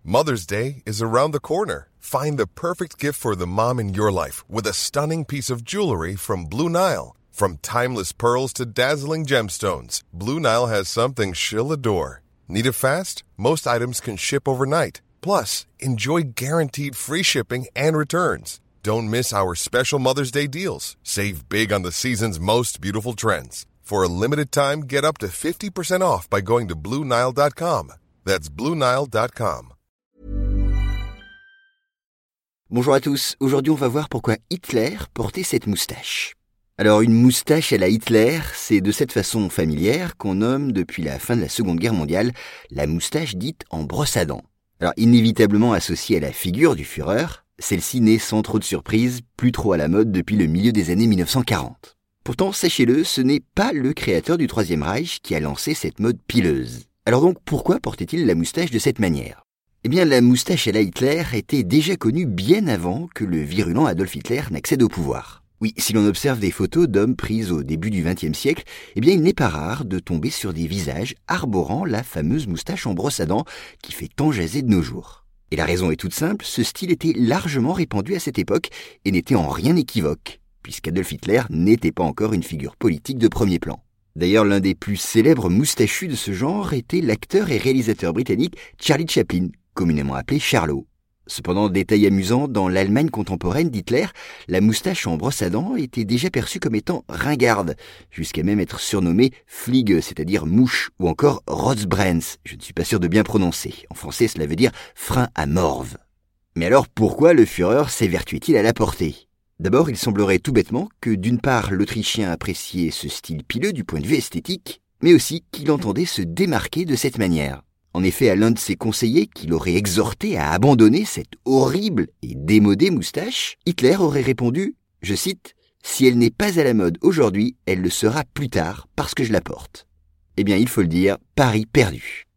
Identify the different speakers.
Speaker 1: Mother's Day is around the corner. Find the perfect gift for the mom in your life with a stunning piece of jewelry from Blue Nile. From timeless pearls to dazzling gemstones, Blue Nile has something she'll adore. Need it fast? Most items can ship overnight. Plus, enjoy guaranteed free shipping and returns. Don't miss our special Mother's Day deals. Save big on the season's most beautiful trends. For a limited time, get up to 50% off by going to BlueNile.com. That's BlueNile.com.
Speaker 2: Bonjour à tous, aujourd'hui on va voir pourquoi Hitler portait cette moustache. Alors une moustache à la Hitler, c'est de cette façon familière qu'on nomme depuis la fin de la Seconde Guerre mondiale la moustache dite en brosse à dents. Alors inévitablement associée à la figure du Führer, celle-ci n'est sans trop de surprise plus trop à la mode depuis le milieu des années 1940. Pourtant, sachez-le, ce n'est pas le créateur du Troisième Reich qui a lancé cette mode pileuse. Alors donc, pourquoi portait-il la moustache de cette manière ? Eh bien, la moustache à la Hitler était déjà connue bien avant que le virulent Adolf Hitler n'accède au pouvoir. Oui, si l'on observe des photos d'hommes prises au début du XXe siècle, eh bien, il n'est pas rare de tomber sur des visages arborant la fameuse moustache en brosse à dents qui fait tant jaser de nos jours. Et la raison est toute simple, ce style était largement répandu à cette époque et n'était en rien équivoque, puisqu'Adolf Hitler n'était pas encore une figure politique de premier plan. D'ailleurs, l'un des plus célèbres moustachus de ce genre était l'acteur et réalisateur britannique Charlie Chaplin, communément appelé Charlot. Cependant, détail amusant, dans l'Allemagne contemporaine d'Hitler, la moustache en brosse à dents était déjà perçue comme étant ringarde, jusqu'à même être surnommée Fliege, c'est-à-dire mouche, ou encore Rotzbrenz, je ne suis pas sûr de bien prononcer. En français, cela veut dire frein à morve. Mais alors, pourquoi le Führer s'évertuait-il à la porter ? D'abord, il semblerait tout bêtement que d'une part, l'Autrichien appréciait ce style pileux du point de vue esthétique, mais aussi qu'il entendait se démarquer de cette manière. En effet, à l'un de ses conseillers qu'il aurait exhorté à abandonner cette horrible et démodée moustache, Hitler aurait répondu, je cite, « Si elle n'est pas à la mode aujourd'hui, elle le sera plus tard parce que je la porte. » Eh bien, il faut le dire, pari perdu.